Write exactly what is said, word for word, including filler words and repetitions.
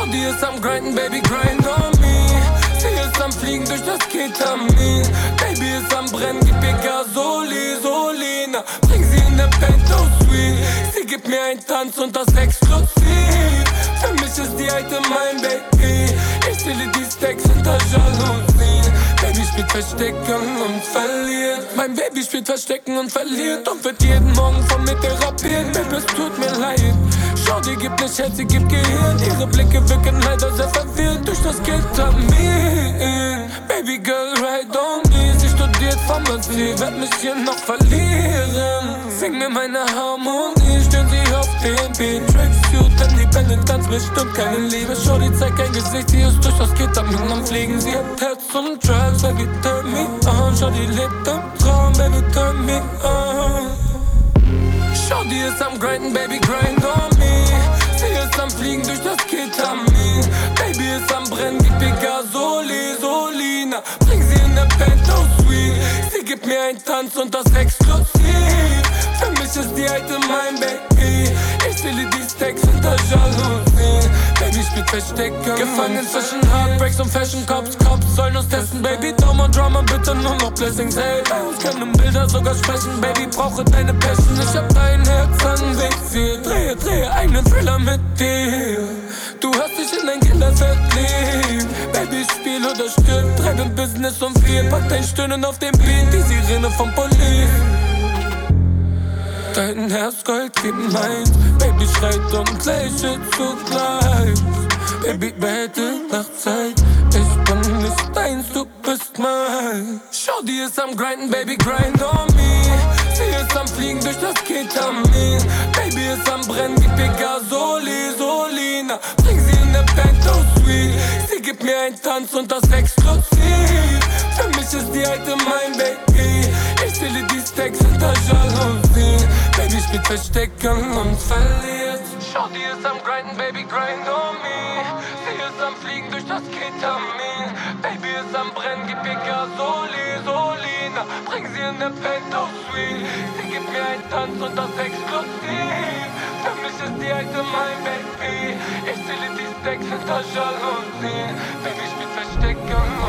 Shorty ist am grinden, Baby, grind on me. Sie ist am Fliegen durch das Ketamin. Baby ist am Brennen, gib ihr Gasoli, Solina. Bring sie in der Penthouse Suite. Sie gibt mir einen Tanz und das exklusiv. Für mich ist die alte mein Baby. Ich stelle die Stacks hinter Jalousien. Baby spielt Verstecken und verliert. Mein Baby spielt Verstecken und verliert. Und wird jeden Morgen von mir therapiert. Baby, es tut mir leid. Shorty gibt nicht Herz, sie gibt Gehirn. Ihre Blicke wirken leider sehr verwirrt durch das Ketamin. Baby girl, ride on me. Sie studiert Pharmazie, werd mich hier noch verlieren. Sing mir meine Harmonie, stören sie auf den Beat. Tracksuit, independent, ganz bestimmt keine Liebe. Shorty zeigt kein Gesicht, sie ist durch das Ketamin am Fliegen. Sie hat Herz und Drugs, baby turn me on. Shorty lebt im Traum, baby turn me on. Shorty ist am grinden, baby grind on me. Sie ist am Fliegen durch das Ketamin. Baby ist am Brennen, gib ihr Gasoli, Solina. Bring sie in der Penthouse Suite. Sie gibt mir einen Tanz und das exklusiv. Für mich ist die alte mein Baby. Ich stelle die Stacks hinter Jalousien. Baby spielt Verstecken. Gefangen zwischen Heartbreaks und Fashion Cops. Cops sollen uns testen, Baby. Daumen Drama, bitte nur noch Blessings. Hey, bei uns können Bilder sogar sprechen. Baby, brauche deine Passion. Ich hab dein Herz anvisiert. Drehe, drehe einen Thriller mit dir. Du hast dich in dein Kinder verliebt. Baby, spiel oder stirb. Treibe im Business und viel. Pack dein Stöhnen auf den Beat. Die Sirene vom Police. Dein Herz Gold wie meins. Baby schreit und lächelt zugleich. Baby bete nach Zeit. Ich bin nicht deins, du bist mein. Shorty ist am grinden, Baby grind on me. Sie ist am Fliegen durch das Ketamin. Baby ist am Brennen, gib ihr Gasoli, Solina. Bring sie in der Penthouse Suite. Sie gibt mir einen Tanz und das exklusiv. Für mich ist die alte mein Baby. Ich stelle die Stacks hinter Jalousien. Baby spielt Verstecken und verliert. Shorty ist am grinden, Baby grind on me. Sie ist am Fliegen durch das Ketamin. Baby ist am Brennen, gib ihr Gasoli, Solina. Bring sie in der Penthouse Suite. Sie gibt mir einen Tanz und das exklusiv. Für mich ist die alte mein Baby. Ich stelle die Stacks hinter Jalousien. Baby spielt Verstecken